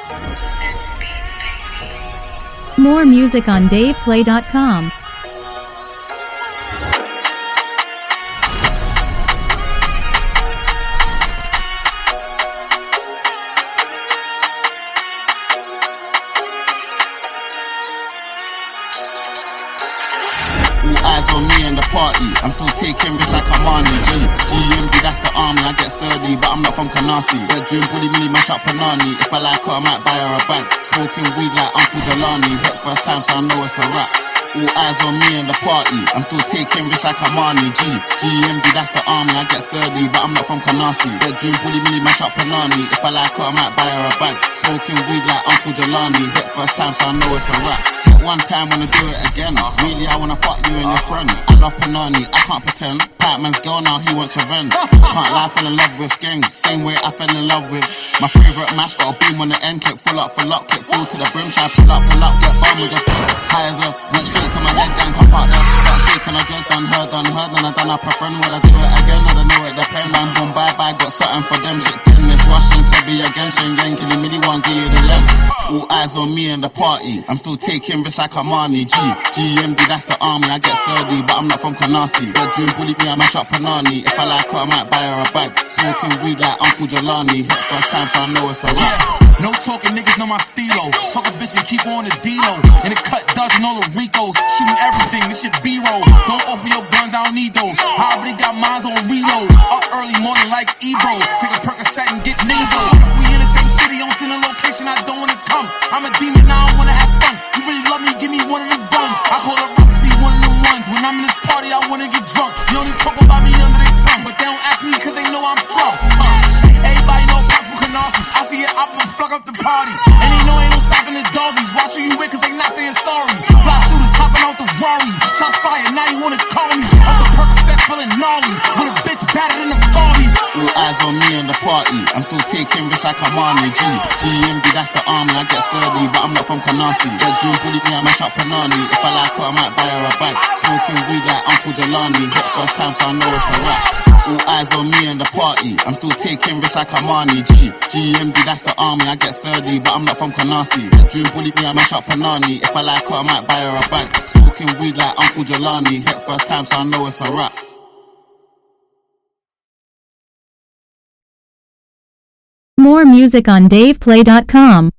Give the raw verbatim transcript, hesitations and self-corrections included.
More music on dave play dot com. All eyes on me and the party. I'm still taking risks like Armani. G, G M D, that's the army. I get sturdy, but I'm not from Canarsie. Bedroom bully, milli, mash up Panani. If I like her, I might buy her a bag. Smoking weed like Uncle Jelani. Hit first time, so I know it's a rap. All eyes on me and the party. I'm still taking risks like Armani. G, G M D, that's the army. I get sturdy, but I'm not from Canarsie. Bedroom bully, milli, mash up Panani. If I like her, I might buy her a bag. Smoking weed like Uncle Jelani. Hit first time, so I know it's a rap. One time, wanna do it again. Really, I wanna fuck you and your friend. I love Panani, I can't pretend. Batman's girl now, he wants revenge. Can't lie, fell in love with skanks. Same way I fell in love with my favourite mash. Got a beam on the end, clip full up for luck. Clip full to the brim, try pull up, pull up, get bum with just high as a went straight to my head, then come out there. Start shaking, I just done her, done her, then I done up a friend. Will I do it again? I don't know it depends. Man, boom, bye bye, got something for them. Shit, in this Russian, Sebi again, Schengen, can you really want give you the left? All eyes on me and the party. I'm still taking risks like Armani. G, G M D, that's the army. I get sturdy, but I'm not from Canarsie. Bedroom bully me, I mash up Panani. If I like her, I might buy her a bag. Smoking weed like Uncle Jelani. Hit first time, so I know it's a rap. No talking, niggas know my stilo. Fuck a bitch and keep on the D-Lo. In the cut, dodging all the Ricos. Shooting everything, this shit B-roll. Don't offer your guns, I don't need those. I already got mines on reload. Up early morning like Ebro. Take a Percocet and get nasal. If we in the same city, on send a location, I don't wanna come. I'm a demon, I don't wanna have fun. You really love me, give me one of them guns. I call up Russ, see one of them ones. When I'm in this party, I wanna get drunk. You only talk about me under their tongue, but they don't ask me cause they know I'm from. Uh, everybody know Pop from Canarsie. I see it up and fuck up the party. And they know ain't no stopping the doggies. Watch who you with cause they not saying sorry. Fly shooters hopping out the Rari. Shots fired, now you wanna call me. Off the Percocet feeling gnarly. With a bitch battered in the Barbie. All eyes on me and the party. I'm still taking risks like Armani. G, G M D, that's the army. I get sturdy, but I'm not from Canarsie. Bedroom bully me, I mash up Panani. If I like her, I might buy her a bag. Smoking weed like Uncle Jelani. Hit first time, so I know it's a rap. All eyes on me and the party. I'm still taking risks like Armani. G, G M D, that's the army. I get sturdy, but I'm not from Canarsie. Bedroom bully me, I mash up Panani. If I like her, I might buy her a bag. Smoking weed like Uncle Jelani. Hit first time, so I know it's a rap. More music on dave play dot com.